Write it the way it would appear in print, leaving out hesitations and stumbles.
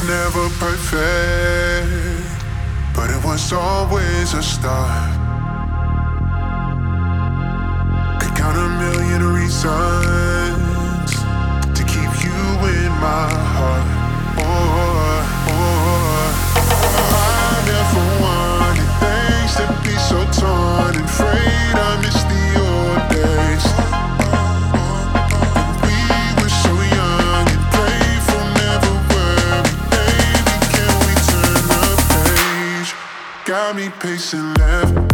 never perfect, but it was always a start. Could count a million reasons to keep you in my heart. I never wanted things to be so torn and frayed. I miss the old days. We were so young and playful, never worried. Baby, can we turn the page? Got me pacing left